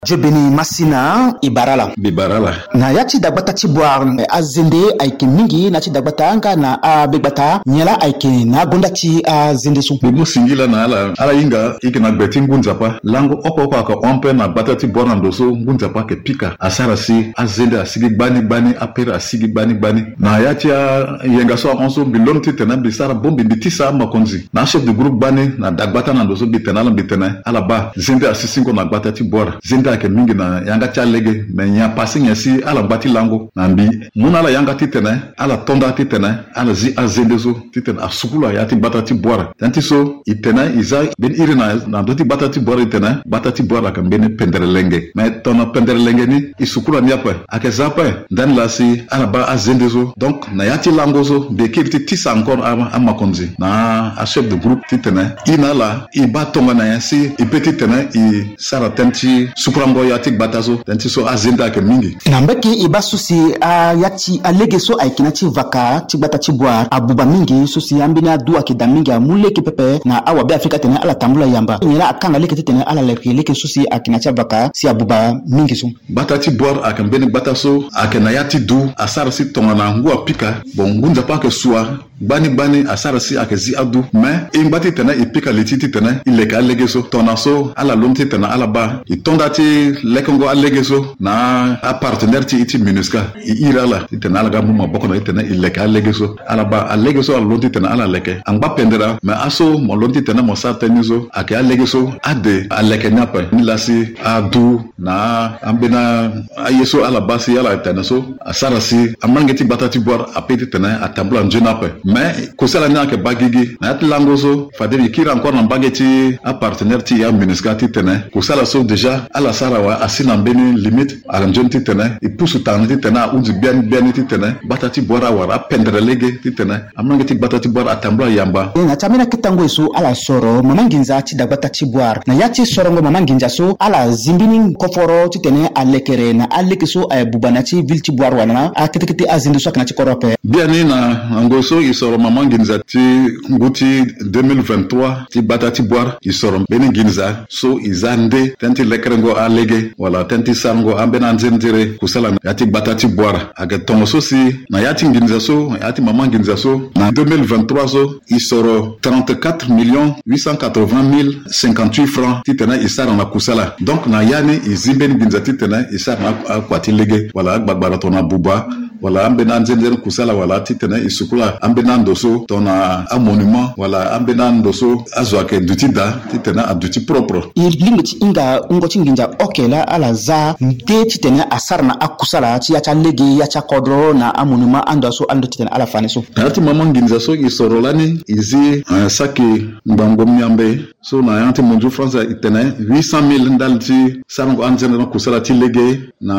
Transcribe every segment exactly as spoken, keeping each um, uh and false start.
Jebeni masina ibarala bibarala na yati dagbata tiboar azende aike mingi na ti dagbata anga na abegbata nyala aike na gondati azende su bibu singila na ala ala inga ikina gbeti ngunzapa lango oko oko aka ompe na gbata tiboar na ndoso ngunzapa ke pika asara si azende asigi bani bani apera asigi bani bani na yati yenga so onso bilon titena bisara bombi bitisa makonzi na chef de groupe bani na dagbata na ndoso bitena la bitena ala ba zende asisingo na gbata tiboar zende ke mingi na yanga chalege na nya passing yasi ala gbati lango na mbi muna ala yanga titena ala tonda titena ala zi azendezo titena asukula yati batati boara tanti so itena iza ben irina na doti batati boara itena batati boara kan ben penderlenge mais tona penderlenge ni isukula ni apa akezapa dan la si ala ba azendezo donc na yati langozo de kirti tisa encore ama konzi na a chef de groupe titena inala i batonga na yasi i petit tena i sara tanti suprango yati batazo tanti so azenda ke mingi na mbeki ibasusi a yati alege so aikina ti vaka ti bata ti boar abuba mingi susi ambina dua ki daminga muleke pepe na awa be Afrika tena ala tambula yamba nyela akanga leke tena ala leke leke susi akina ti vaka si abuba mingi so bata ti boar akambeni bata so akena yati du asara si tonga na ngua pika bon ngunza pa ke suwa bani bani asara si akezi adu mais imbati tena ipika lititi tena ileka alege so tona so ala lonti tena ala ba itonda ti lekongo alege so na a partenaire ti iti minuska i irala tena ala ga muma boko na tena ileka alege so ala ba alege so ala lonti tena ala leke angba pendera mais aso mo lonti tena mo sa tenizo ake alege so ade aleke nyapa nilasi adu na ambena ayeso ala basi ala tena so asara si amangeti batati boar apeti tena atambula njenape mais kosala na ke bagigi na atlangozo fadeli kira encore na bageti a partenaire ti ya minuska ti tena kosala so déjà ala sara wa asina mbeni limite ala njonti tena i pusu tanti tena unzi bien bien ti tena batati boar awara pendrelege ti tena amangeti batati boar atambula yamba na tamina kitango so ala soro mamanginza ti dagbata ti boar na yati sorongo mamanginza so ala zimbini koforo ti tena alekere na aleke so ay bubana ti ville ti boar wana a ketekete azindu so kana ti korope bien na ngoso isoro mamanginza ti nguti deux mille vingt-trois ti batati boar isoro beni ginza so izande tenti lekerengo alege wala tenti sango ambena nzendere kusala yati batati boar aga tongo so si na yati ginza so yati mamanginza so na deux mille vingt-trois so isoro trente-quatre millions huit cent quatre-vingt mille cinquante-huit francs ti tena isara na kusala donc na yani izimbeni ginza ti tena isara na kwati lege wala agbagbara tona buba wala ambena nzendere kusala wala ti tena isukula ambena ndoso tona a monument wala ambena ndoso azwake dutida ti tena a duti propre ilimiti inga ungoti nginja okela ala za nte ti tena asara na akusala ti yacha lege yacha kodro na a monument ando so ando ti tena ala fane so ati mama nginza so isorolani izi uh, saki mbango mnyambe so na yanti monju France itena huit cent mille ndal ti sarango anzena na kusala ti lege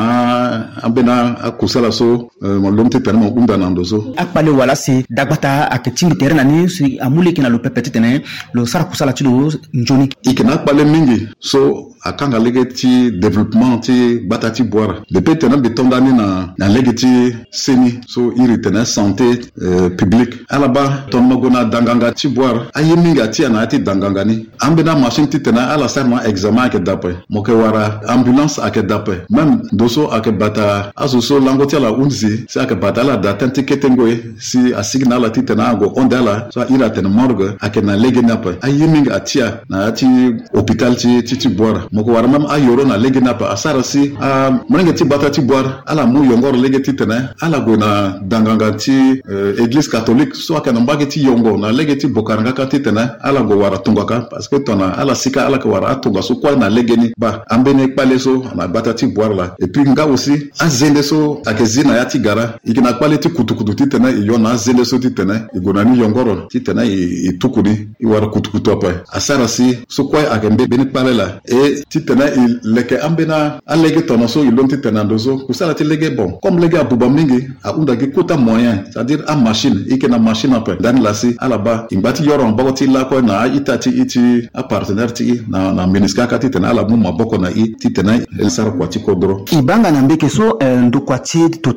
na ambena akusala so uh, molomte tena mo unda nando so akpale wala si dagbata aketingi terena ni si amule kina lo pepete tena lo sara kusala ti lo njoni ikena akpale mingi so akanga lege ti développement ti batati boara depuis tena bitondani na na lege ti seni so iri tena santé euh, publique alaba tonmogona danganga ti boara ayiminga ti na ti danganga ni ambena machine ti tena ala sarma examen ake dape moke wara ambulance ake dape même doso ake bata asoso lango ti ala unzi si ake bata ala da tenti ketengoe si asigna ala ti tena go ondala so ira tena morgue ake na lege nape ayiminga atia na ti hôpital ti ti ti boara moko wara même ayoro na lege napa asara si a uh, mwenenge ti bata ti boar ala mu yongor lege ti tene ala go na danganga ti uh, église catholique so aka na mbage ti yongo na lege ti bokaranga ka ti tene ala go wara tungaka parce que tona ala sika ala ko wara atunga so kwa na lege ni ba ambene kpale so na bata ti boar la et puis nga aussi azende so akezina ya ti gara ikina kpale ti kutukutu ti tene iyo na azende so ti tene igona ni yongoro ti tene i tukuni i wara kutukutu apa asara si so kwa akembe beni kpale la et ti tena il leke ambena alege tono so ilonti tena ndozo kusala ti lege bon comme lege abuba mingi a unda ki kota moyen c'est-à-dire a machine ike na machine ape dan lasi alaba imbati yoro mbako ti la ko na itati iti a partenaire ti na na ministère ka ti tena ala mu maboko na i ti tena el sar kwati kodro ibanga na mbeke so ndu kwati total so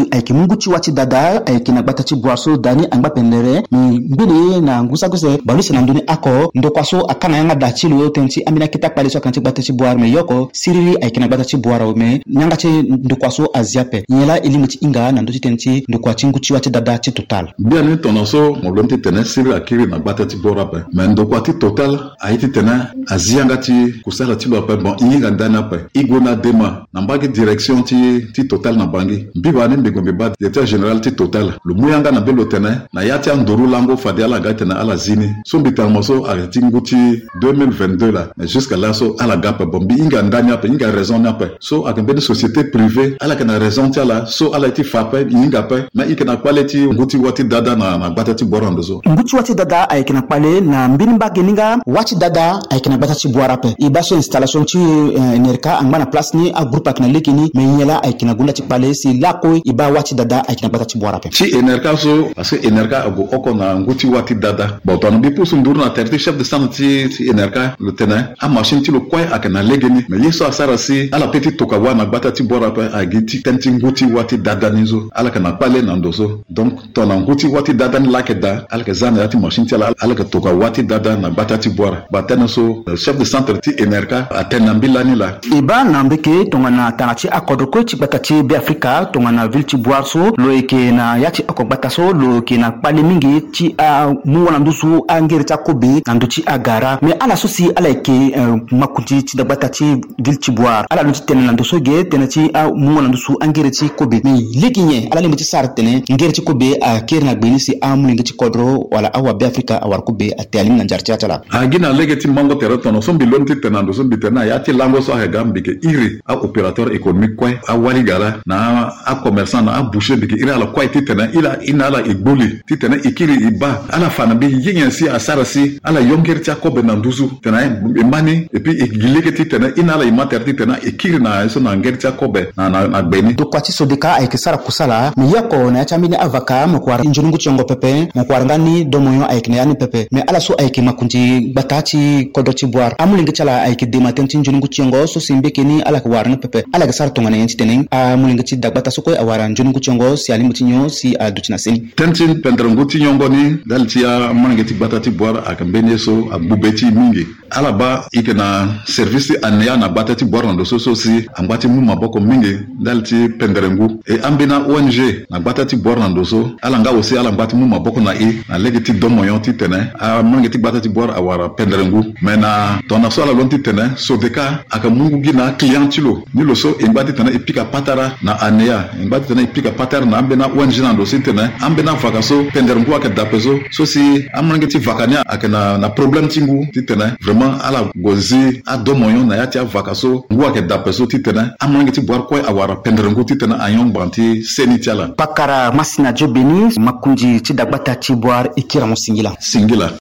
so aiki mungu chi wati dada aiki na gbata chi boaso dani angba pendere mi mbele na ngusa gose balisi na nduni ako ndo kwaso akana yanga da chi lo tenchi amina kita pale so kan chi gbata chi boar me yoko siriri aiki na gbata chi boar me nyanga chi ndo kwaso aziape yela elimu chi inga na ndo chi tenchi ndo kwa chi ngu chi wati dada chi total bien ni tonoso moblem ti tene siriri akiri na gbata chi boar pe me ndo kwa ti total aiti tene azianga ti kusala ti lo pe bon inga dana pe igona dema na mbagi direction ti ti total na bangi biba ni ndego be bat directeur général ti total le muyanga na belo tene na yati andoro lango fadiala gatena ala zini so bitalmoso arti nguti deux mille vingt-deux là mais jusqu'à là so ala gap bombi inga ndanya pe inga raison na pe so akambe de société privée ala kana raison ti ala so ala ti fape inga pe na ikena quality nguti wati dada na na batati borando so nguti wati dada ay kena pale na mbini mbage ninga wati dada ay kena batati boara pe ibaso installation ti uh, enerka angana place ni a groupe akna lekini me nyela ay kena gula ti pale si lako iba wati dada ay kena batati boara pe ti enerka so parce que enerka ago oko na nguti wati dada bon ton bi pousu ndur na terti chef de stand ti ti enerka le tenant a machine ti lo kwai akana legeni me yeso asara si ala petit toka wana batati boara pe agiti tenti nguti wati dada nizo ala kana pale na ndoso donc ton nguti wati dada ni lakeda ala ke zana ti machine ti ala ala ke toka wati dada na batati boara batana so chef de centre ti enerka atena mbilani la iba na mbeke tongana tanati akodo ko ti batati be afrika tongana ville ti boarso lo eke na yati akobata so lo ke na pale mingi ti a muwana ndusu angere ta kobe na nduti agara me ala so si ala ke uh, makuti ti dabata ti ville ti boar ala nduti tenen na nduso ge tenati a muwana ndusu angere ti kobe me lekinye ala limiti sar tenen ngere ti kobe a kerna gbeni si a mulinga ti kodro wala awa be afrika awar kobe atalim na njarti atala agina legeti mango teratono so mbilon ti tenando so bitena yati lango so ha gambike iri a opérateur économique quoi a waligala na a commerçant na a boucher bike iri ala quoi ti tena ila ina ala igboli ti tena ikiri iba ala fana bi yin si asara si ala yonker ti akobe na nduzu tena e mani et puis igileke ti tena ina ala imater ti tena ikiri na so na nger ti akobe na na, na gbeni to kwati so deka ay kesara kusala mi yako na chamini avaka mo kwar njungu chongo pepe mo kwar ngani domoyo ay kne yani pepe me ala so ay ke makunti batati kodoti boar amulingi chala ay ke dematenti njungu chongo so simbeke ni ala kwar na pepe ala ke sar tongana yenti tenen amulingi ti dagbata so ko awara njungu chongo si ali mutinyo si adutina seni tentin pendrango ti nyongo ni dal ti a mangi ti batati boar akambene so abubeti mingi ala ba ikena service ania na batati boar ndo so so si ambati mu maboko mingi dal ti pendrango e ambina O N G na batati boar ndo so ala nga osi ala mbati mu maboko na e na legiti domoyon ti tene a mangi ti batati boar awara pendrango mena tona so ala lonti tene so deka aka mungu gina clientilo ni lo so e mbati tene epika patara na ania e mbati tene epika patara na ambina O N G na ndo si tene ambina vakaso pendrango aka dapezo so si amangi ti vakania aka na na problem tingu ti tene vraiment ala gozi a domoyon na yati vakaso ngu aka dapezo ti tene amangi ti boar ko awara pendrango ti tene ayon banti seni tiala pakara masina jobeni makunji ti dagbata ti boar ikira mo singila singila